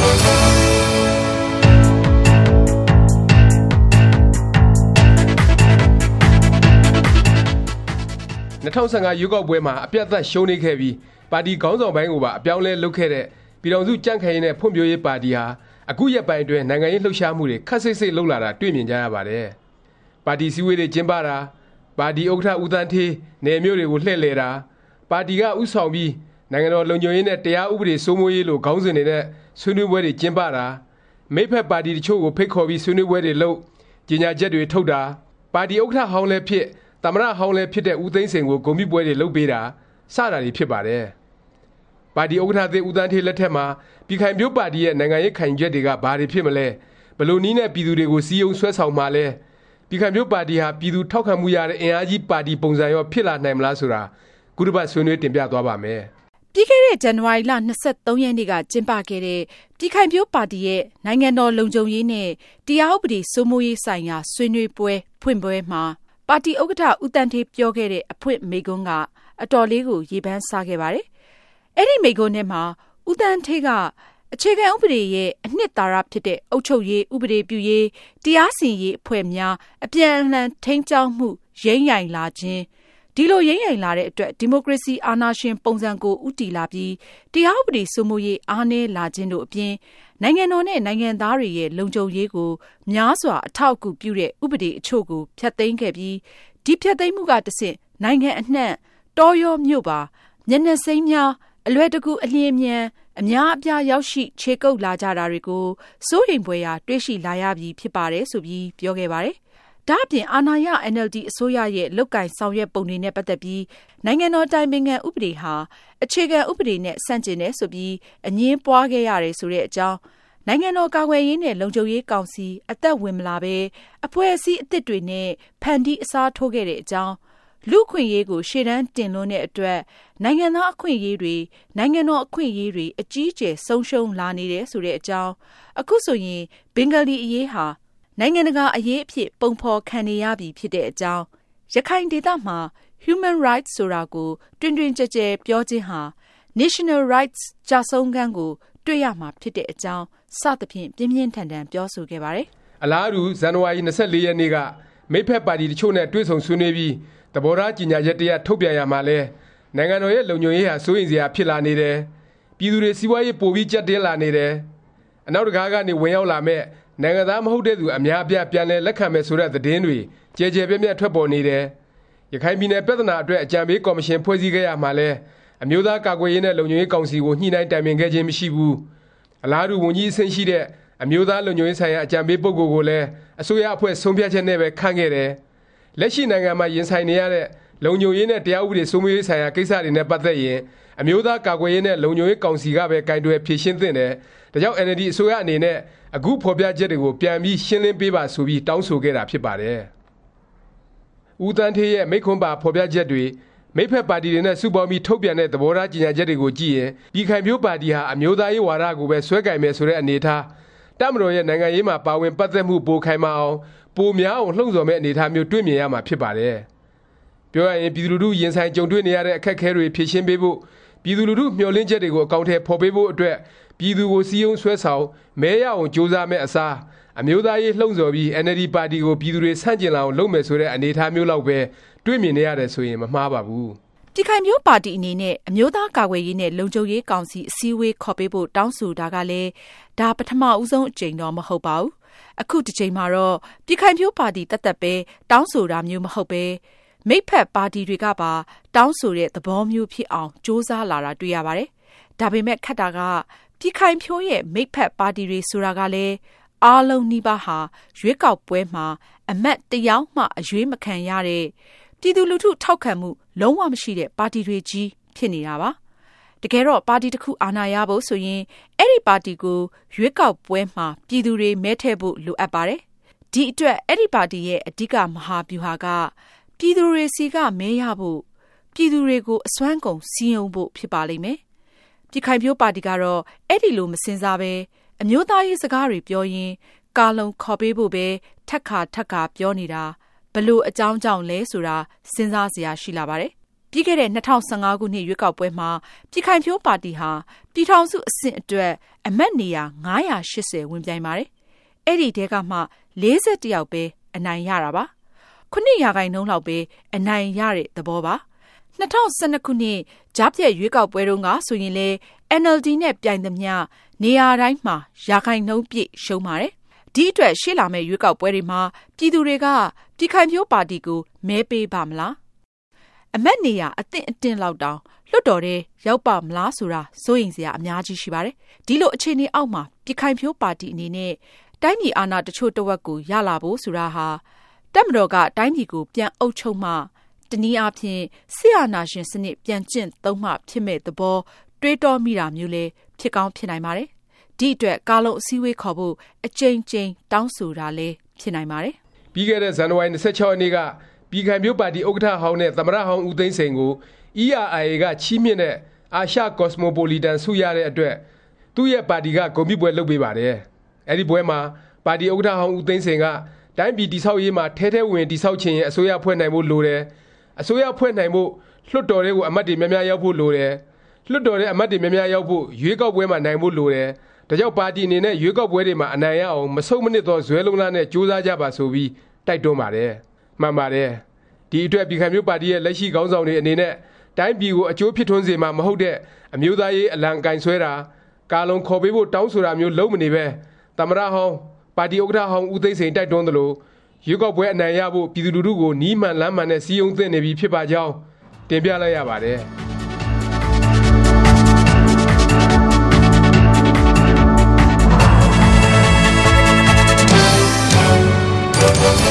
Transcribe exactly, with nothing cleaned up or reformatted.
၂၀၁၅ရွေးကောက်ပွဲမှာအပြတ်သက်ရှုံးနိမ့်ခဲ့ပြီးပါတီခေါင်းဆောင်ပိုင်းကိုပါအပြောင်းလဲလုပ်ခဲ့တဲ့ပြည်ထောင်စုကြံ့ခိုင်ရေးနဲ့ဖွံ့ဖြိုးရေးပါတီဟာအခုရက်ပိုင်းအတွင်းနိုင်ငံရေးလှုပ်ရှားမှုတွေခက်စိတ်စိတ်လုပ်လာတာတွေ့မြင်ကြရပါတယ်။ပါတီစည်းဝေးတွေကျင်းပတာပါတီဥက္ကဋ္ဌဦးသန်းဌေးနယ်မြို့တွေကိုလှည့်လည်တာပါတီကဥဆောင်ပြီးနိုင်ငံတော်လုံခြုံရေးနဲ့တရားဥပဒေစိုးမိုးရေးလိုခေါင်းစဉ်တွေနဲ့ဆွေးနွေးပွဲတွေကျင်းပတာမိဖက်ပါတီတချို့ကိုဖိတ်ခေါ်ပြီးဆွေးနွေးပွဲတွေလုပ်ကြေညာချက်တွေထုတ်တာပါတီဥက္ကဋ္ဌဟောင်းလည်းဖြစ်သမ္မတဟောင်းလည်းဖြစ်တဲ့ဦးသိန်းစိန်ကိုဂုဏ်ပြုပွဲတွေလုပ်ပေးတာစတာတွေဖြစ်ပါတယ်။ပါတီဥက္ကဋ္ဌသစ်ဦးသန်းဌေးလက်ထက်မှာပြည်ခိုင်ဖြိုးပါတီရဲ့နိုင်ငံရေးခံယူချက်တွေကဘာတွေဖြစ်မလဲဘယ်လိုနည်းနဲ့ပြည်သူတွေကိုစီယုံဆွဲဆောင်မှာလဲပြည်ခိုင်ဖြိုးပါတီဟာပြည်သူထောက်ခံမှုရတဲ့အင်အားကြီးပါတီပုံစံရောဖြစ်လာနိုင်မလားဆိုတာခုတစ်ပတ်ဆွေးနွေးတင်ပြသွားပါမယ်။ပြီးခဲ့တဲ့ဇန်နဝါရီလ၂၃ရက်နေ့ကကျင်းပခဲ့တဲ့ပြည်ခိုင်ဖြိုးပါတီရဲ့နိုင်ငံတော်လုံခြုံရေးနဲ့တရားဥပဒေစိုးမိုးရေးဆိုင်ရာဆွေးနွေးပွဲဖွင့်ပွဲမှာပါတီဥက္ကဋ္ဌဦးသန်းဌေးပြောခဲ့တဲ့အဖွင့်မိန့်ခွန်းကအတော်လေးကိုရေပန်းစားခဲ့ပါတယ်။အဲ့ဒီမိန့်ခွန်းထဲမှာဦးသန်းဌေးကအခြေခံဥပဒေရဲ့အနှစ်သာရဖြစ်တဲ့အုပ်ချုပ်ရေးဥပဒေပြုရေးတရားစီရင်ရေးအဖွဲ့များအပြန်အလှန်ထိန်းကျောင်းမှုရိမ့်ရိုင်လာခြင်းဒီလိုရိမ့်ရိုင်လာတဲ့အတွက်ဒီမိုကရေစီအာဏာရှင်ပုံစံကိုဥတီလာပြီးတရားဥပဒေစိုးမိုးရေးအားနည်းလာခြင်းတို့အပြင်နိုင်ငံတော်နဲ့နိုင်ငံသားတွေရဲ့လုံခြုံရေးကိုများစွာအထောက်အကူပြုတဲ့ဥပဒေအချို့ကိုဖျက်သိမ်းခဲ့ပြီးဒီဖျက်သိမ်းမှုကတဆင့်နိုင်ငံအနှံ့တောရောမြို့ပါမျက်နှာစိမ်းများအလွယ်တကူအလျင်အမြန်အများအပြားရောက်ရှိခြေကုပ်လာကြတာတွေကိုစိုးရိမ်ဖွယ်ရာတွေ့ရှိလာရပြီဖြစ်ပါတယ်ဆိုပြီးပြောခဲ့ပါတယ်။ဒါ့အပြင်အာဏာရ အန် အယ်လ် ဒီ အစိုးရရဲ့လုပ်ကိုင်ဆောင်ရွက်ပုံတွေနဲ့ပတ်သက်ပြီးနိုင်ငံတော်တိုင်ပင်ခံဥပဒေဟာအခြေခံဥပဒေနဲ့ဆန့်ကျင်တယ်ဆိုပြီးအငြင်းပွားခဲ့ရတယ်ဆိုတဲ့အကြောင်းနိုင်ငံတော်ကာကွယ်ရေးနဲ့လုံခြုံရေးကောင်စီအသက်ဝင်မလာဘဲအဖွဲ့အစည်းအသစ်တွေနဲ့ဖန်တီးအစားထိုးခဲ့တဲ့အကြောင်းလူ့အခွင့်အရေးကိုရှေ့တန်းတင်လွန်းတဲ့အတွက်နိုင်ငံသားအခွင့်အရေးတွေနိုင်ငံတော်အခွင့်အရေးတွေအကြီးအကျယ်ဆုံးရှုံးလာနေတယ်ဆိုတဲ့အကြောင်းအခုဆိုရင်ဘင်္ဂလီအရေးဟာနိုင်ငံတကာအရေးအဖြစ်ပုံဖော်ခံနေရပြီဖြစ်တဲ့အကြောင်းရခိုင်ဒေသမှာ human rights ဆိုတာကိုတွင်တွင်ကြဲကြဲပြောခြင်းဟာ national rights ကြဆုံးခန်းကိုတွေ့ရမှာဖြစ်တဲ့အကြောင်းစသဖြင့်ပြင်းပြင်းထန်ထန်ပြောဆိုခဲ့ပါတယ်။အလားတူဇန်နဝါရီ၂၄ရက်နေ့ကမိဖက်ပါတီတချို့နဲ့တွေ့ဆုံဆွေးနွေးပြီးသဘောထားကြေညာချက်တရထုတ်ပြန်ရမှာလဲနိုင်ငံတော်ရဲ့လုံခြုံရေးဟာစိုးရိမ်စရာဖြစ်လာနေတယ်။ပြည်သူတွေစီးပွားရေးပိုပြီးကြက်တင်းလာနေတယ်။အနောက်တကားကနေဝင်ရောက်လာမဲ့နိုင်ငံသားမဟုတ်တဲ့သူအများအပြားပြန်လဲလက်ခံမဲ့ဆိုတဲ့သတင်းတွေကြဲကြဲပြန့်ပြန့်ထွက်ပေါ်နေတယ်။ရခိုင်ပြည်နယ်ပြည်ထနာအတွက်အကြံပေးကော်မရှင်ဖွဲ့စည်းခဲ့ရမှာလဲအမျိုးသားကာကွယ်ရေးနဲ့လုံခြုံရေးကောင်စီကိုညှိနှိုင်းတိုင်ပင်ခဲ့ခြင်းမရှိဘူး။အလားတူဝန်ကြီးအဆင့်ရှိတဲ့အမျိုးသားလုံခြုံရေးဆိုင်ရာအကြံပေးပုဂ္ဂိုလ်ကိုလည်းအစိုးရအဖွဲ့ဆုံးဖြတ်ချက်နဲ့ပဲခန့်ခဲ့တယ်။လက်ရှိနိုင်ငံမှာရင်ဆိုင်နေရတဲ့လုံခြုံရေးနဲ့တရားဥပဒေစိုးမိုးရေးဆိုင်ရာကိစ္စတွေနဲ့ပတ်သက်ရင်အမျိုးသားကာကွယ်ရေးနဲ့လုံခြုံရေးကောင်စီကပဲကင်တွယ်ဖြေရှင်းသင့်တယ်။ဒါကြောင့် အန် အယ်လ် ဒီ အစိုးရအနေနဲ့အခုဖော်ပြချက်တွေကိုပြန်ပြီးရှင်းလင်းပေးပါဆိုပြီးတောင်းဆိုခဲ့တာဖြစ်ပါတယ်။ဦးသန်းဌေးရဲ့မိန့်ခွန်းပါဖော်ပြချက်တွေမိဖက်ပါတီတွေနဲ့စုပေါင်းပြီးထုတ်ပြန်တဲ့သဘောထားကြေညာချက်တွေကိုကြည့်ရင်ပြည်ခိုင်ဖြိုးပါတီဟာအမျိုးသားရေးဝါဒကိုပဲဆွဲကင်မယ်ဆိုတဲ့အနေအထားတပ်မတော်ရဲ့နိုင်ငံရေးမှာပါဝင်ပတ်သက်မှုပိုခိုင်မာအောင်ပိုများအောင်လှုံ့ဆော်မဲ့အနေအထားမျိုးတွေ့မြင်ရမှာဖြစ်ပါတယ်။ပြောရရင်ပြည်သူလူထုရင်ဆိုင်ကြုံတွေ့နေရတဲ့အခက်အခဲတွေဖြေရှင်းပေးဖို့ပြည်သူလူထုမျှော်လင့်ချက်တွေကိုအကောင့်ထဲဖော်ပေးဖို့အတွက်ပြည်သူကိုစီယုံဆွဲဆောင်မဲရအောင်ကြိုးစားမဲ့အစားအမျိုးသားရေးလှုံ့ဆော်ပြီး အန် အယ်လ် ဒီ ပါတီကိုပြည်သူတွေဆန့်ကျင်လာအောင်လုပ်မယ်ဆိုတဲ့အနေအထားမျိုးလောက်ပဲတွေ့မြင်နေရတယ်ဆိုရင်မမှားပါဘူး။ပြည်ခိုင်ဖြိုးပါတီအနေနဲ့အမျိုးသားကာကွယ်ရေးနဲ့လုံခြုံရေးကောင်စီအစည်းအဝေးခေါ်ပေးဖို့တောင်းဆိုတာကလည်းဒါပထမဦးဆုံးအကြိမ်တော့မဟုတ်ပါဘူး။အခုတစ်ချိန်မှာတော့ပြည်ခိုင်ဖြိုးပါတီတသက်ပဲတောင်းဆိုတာမျိုးမဟုတ်ပဲမိဖက်ပါတီတွေကပါတောင်းဆိုတဲ့သဘောမျိုးဖြစ်အောင်စ조사လာတာတွေ့ရပါတယ်။ဒါပေမဲ့ခက်တာကပြည်ခိုင်ဖြိုးရဲ့မိဖက်ပါတီတွေဆိုတာကလည်းအားလုံးနှိပါဟာရွေးကောက်ပွဲမှာအမတ်တယောက်မှအရွေးမခံရတဲ့ပြည်သူလူထုထောက်ခံမှုလုံးဝမရှိတဲ့ပါတီတွေကြီးဖြစ်နေတာပါ။တကယ်တော့ပါတီတစ်ခုအာဏာရဖို့ဆိုရင်အဲ့ဒီပါတီကိုရွေးကောက်ပွဲမှာပြည်သူတွေမဲထည့်ဖို့လိုအပ်ပါတယ်။ဒီအတွက်အဲ့ဒီပါတီရဲ့အဓိကမဟာဗျူဟာကပြည်သူတွေစီကမဲရဖို့ပြည်သူတွေကိုအစွမ်းကုန်စီယုံဖို့ဖြစ်ပါလိမ့်မယ်။ပြည်ခိုင်ဖြိုးပါတီကတော့အဲ့ဒီလိုမစင်စားပဲအမျိုးသားရေးစကားတွေပြောရင်ကာလုံခေါ်ပေးဖို့ပဲထက်ခါထက်ခါပြောနေတာဘလို့အကြောင်းကြောင့်လဲဆိုတာစဉ်းစားစရာရှိလာပါတယ်။ပြီးခဲ့တဲ့၂၀၁၅ခုနှစ်ရွေးကောက်ပွဲမှာပြည်ခိုင်ဖြိုးပါတီဟာပြည်ထောင်စုအဆင့်အတွက်အမတ်နေရာ၅၈၀ဝင်ပြိုင်ပါတယ်။အဲ့ဒီတဲကမှ၄၁ယောက်ပဲအနိုင်ရတာပါ။ခုနှစ်ရာခိုင်နှုန်းလောက်ပဲအနိုင်ရတဲ့သဘောပါ။၂၀၁၂ခုနှစ်ကြားဖြတ်ရွေးကောက်ပွဲတုန်းကဆိုရင်လေ အန်အယ်လ်ဒီ နဲ့ပြိုင်သမျှနေရာတိုင်းမှာရာခိုင်နှုန်းပြည့်ရှုံးပါတယ်။ဒီအတွက်ရှေ့လာမယ့်ရွေးကောက်ပွဲတွေမှာပြည်သူတွေကပြည်ခိုင်ဖြိုးပါတီကိုမဲပေးပါမလားအမတ်နေရာအသင့်အတင့်လောက်တောင်လွတ်တော်တဲ့ရောက်ပါမလားဆိုတာစိုးရိမ်စရာအများကြီးရှိပါတယ်။ဒီလိုအခြေအနေအောက်မှာပြည်ခိုင်ဖြိုးပါတီအနေနဲ့တိုင်းပြည်အာဏာတချို့တဝက်ကိုရလာဖို့ဆိုတာဟာတပ်မတော်ကတိုင်းပြည်ကိုပြန်အုပ်ချုပ်မှတနည်းအားဖြင့်ဆီအာဏာရှင်စနစ်ပြန်ကျင့်သုံးမှဖြစ်မဲ့သဘောတွေးတောမိတာမျိုးလည်းဖြစ်ကောင်းဖြစ်နိုင်ပါတယ်။ဒီအတွက်ကာလုံအစည်းအဝေးခေါ်ဖို့အကြိမ်ကြိမ်တောင်းဆိုတာလည်းဖြစ်နိုင်ပါတယ်။ပြီးခဲ့တဲ့ဇန်နဝါရီ၂၆ရက်နေ့ကပြည်ခိုင်ဖြိုးပါတီဥက္ကဋ္ဌဟောင်းနဲ့သမ္မတဟောင်းဦးသိန်းစိန်ကို အီးအာအိုင်အေ ကချီးမြှင့်တဲ့အာရှကော့စမိုပိုလီတန်ဆုရတဲ့အတွက်သူ့ရဲ့ပါတီကဂုဏ်ပြုပွဲလုပ်ပေးပါတယ်။အဲဒီပွဲမှာပါတီဥက္ကဋ္ဌဟောင်းဦးသိန်းစိန်ကတိုင်းပြည်တည်ဆောက်ရေးမှာထဲထဲဝင်တည်ဆောက်ခြင်းရဲ့အစိုးရဖွဲ့နိုင်ဖို့လိုတယ်။အစိုးရဖွဲ့နိုင်ဖို့လွှတ်တော်တွေကိုအမတ်တွေများများရောက်ဖို့လိုတယ်။လွှတ်တော်တဲ့အမတ်တွေများများရောက်ဖို့ရွေးကောက်ပွဲမှာနိုင်ဖို့လိုတယ်။ဒါကြောင့်ပါတီအနေနဲ့ရွေးကောက်ပွဲတွေမှာအနိုင်ရအောင်မဆုတ်မနစ်သောဇွဲလုံးလားနဲ့ကြိုးစားကြပါဆိုပြီးတိုက်တွန်းပါတယ်။မှန်ပါတယ်။ဒီအတွက်ပြည်ခိုင်ဖြိုးပါတီရဲ့လက်ရှိခေါင်းဆောင်တွေအနေနဲ့တိုင်းပြည်ကိုအကျိုးဖြစ်ထွန်းစေမှာမဟုတ်တဲ့အမျိုးသားရေးအလံကင်ဆွဲတာကာလုံခေါ်ပေးဖို့တောင်းဆိုတာမျိုးလုံးမနေပဲသမ္မတဟောင်းပါတီဥက္ကဋ္ဌဟောင်းဦးသိန်းစိန်တိုက်တွန်းသလိုရွေးကောက်ပွဲအနိုင်ရဖို့ပြည်သူလူထုကိုနီးမှန်လမ်းမှန်နဲ့စည်းရုံးသင့်နေပြီဖြစ်ပါကြောင်းတင်ပြလိုက်ရပါတယ်